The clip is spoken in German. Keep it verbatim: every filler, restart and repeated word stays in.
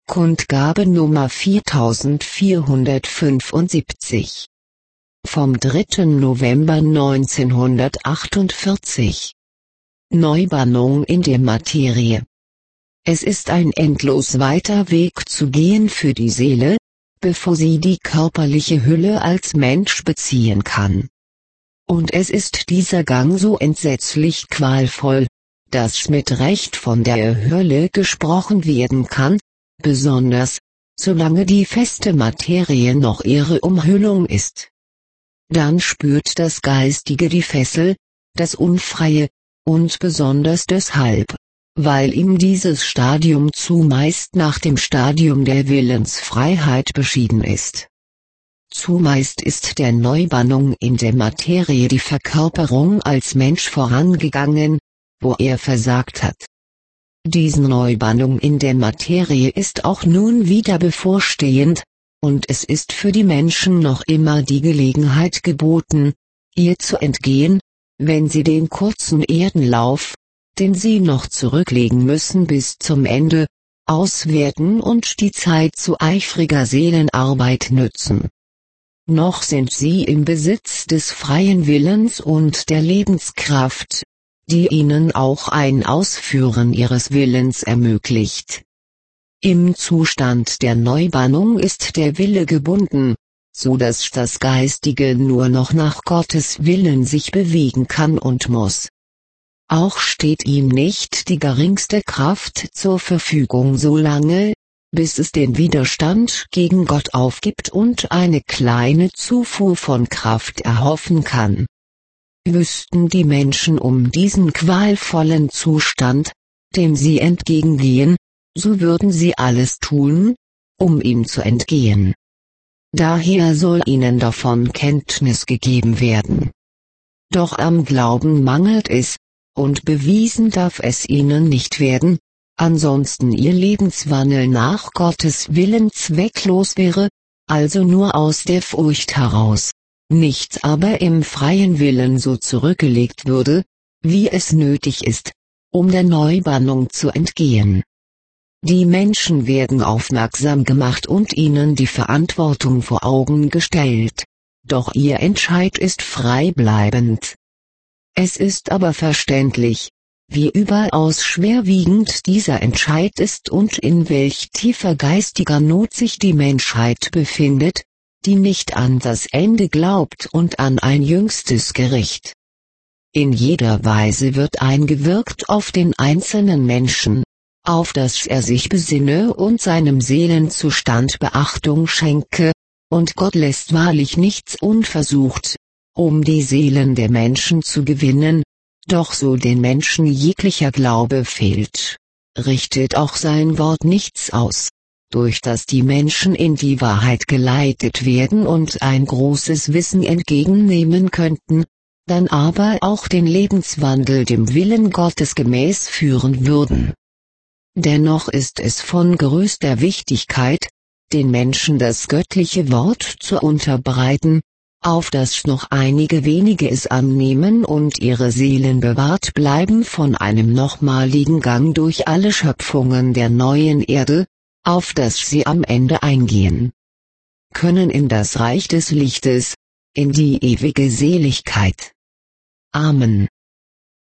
Kundgabe Nummer viertausendvierhundertfünfundsiebzig. Vom dritten November neunzehnhundertachtundvierzig. Neubannung in der Materie. Es ist ein endlos weiter Weg zu gehen für die Seele, bevor sie die körperliche Hülle als Mensch beziehen kann. Und es ist dieser Gang so entsetzlich qualvoll, dass mit Recht von der Hölle gesprochen werden kann, besonders, solange die feste Materie noch ihre Umhüllung ist. Dann spürt das Geistige die Fessel, das Unfreie, und besonders deshalb, weil ihm dieses Stadium zumeist nach dem Stadium der Willensfreiheit beschieden ist. Zumeist ist der Neubannung in der Materie die Verkörperung als Mensch vorangegangen, wo er versagt hat. Diese Neubannung in der Materie ist auch nun wieder bevorstehend, und es ist für die Menschen noch immer die Gelegenheit geboten, ihr zu entgehen, wenn sie den kurzen Erdenlauf, den sie noch zurücklegen müssen bis zum Ende, auswerten und die Zeit zu eifriger Seelenarbeit nützen. Noch sind sie im Besitz des freien Willens und der Lebenskraft, die ihnen auch ein Ausführen ihres Willens ermöglicht. Im Zustand der Neubannung ist der Wille gebunden, so dass das Geistige nur noch nach Gottes Willen sich bewegen kann und muss. Auch steht ihm nicht die geringste Kraft zur Verfügung solange, bis es den Widerstand gegen Gott aufgibt und eine kleine Zufuhr von Kraft erhoffen kann. Wüssten die Menschen um diesen qualvollen Zustand, dem sie entgegengehen, so würden sie alles tun, um ihm zu entgehen. Daher soll ihnen davon Kenntnis gegeben werden. Doch am Glauben mangelt es, und bewiesen darf es ihnen nicht werden, ansonsten ihr Lebenswandel nach Gottes Willen zwecklos wäre, also nur aus der Furcht heraus, nichts aber im freien Willen so zurückgelegt würde, wie es nötig ist, um der Neubannung zu entgehen. Die Menschen werden aufmerksam gemacht und ihnen die Verantwortung vor Augen gestellt, doch ihr Entscheid ist frei bleibend. Es ist aber verständlich, wie überaus schwerwiegend dieser Entscheid ist und in welch tiefer geistiger Not sich die Menschheit befindet, die nicht an das Ende glaubt und an ein jüngstes Gericht. In jeder Weise wird eingewirkt auf den einzelnen Menschen, auf dass er sich besinne und seinem Seelenzustand Beachtung schenke, und Gott lässt wahrlich nichts unversucht, um die Seelen der Menschen zu gewinnen, doch so den Menschen jeglicher Glaube fehlt, richtet auch sein Wort nichts aus, durch das die Menschen in die Wahrheit geleitet werden und ein großes Wissen entgegennehmen könnten, dann aber auch den Lebenswandel dem Willen Gottes gemäß führen würden. Dennoch ist es von größter Wichtigkeit, den Menschen das göttliche Wort zu unterbreiten, auf dass noch einige wenige es annehmen und ihre Seelen bewahrt bleiben von einem nochmaligen Gang durch alle Schöpfungen der neuen Erde, auf dass sie am Ende eingehen können in das Reich des Lichtes, in die ewige Seligkeit. Amen.